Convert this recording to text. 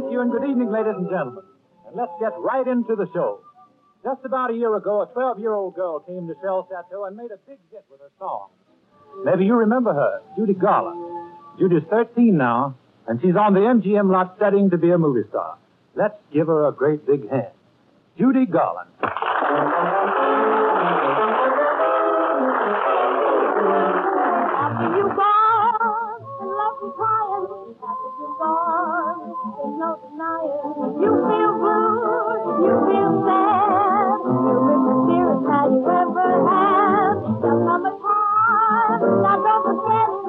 Thank you and good evening, ladies and gentlemen. And let's get right into the show. Just about a year ago, a 12-year-old girl came to Shell Chateau and made a big hit with her song. Maybe you remember her, Judy Garland. Judy's 13 now, and she's on the MGM lot studying to be a movie star. Let's give her a great big hand. Judy Garland. After you gone, and left me crying. After you gone, there's no denying. You feel good, you feel sad. You miss the dearest how you ever had. There'll come a time, now don't forget it.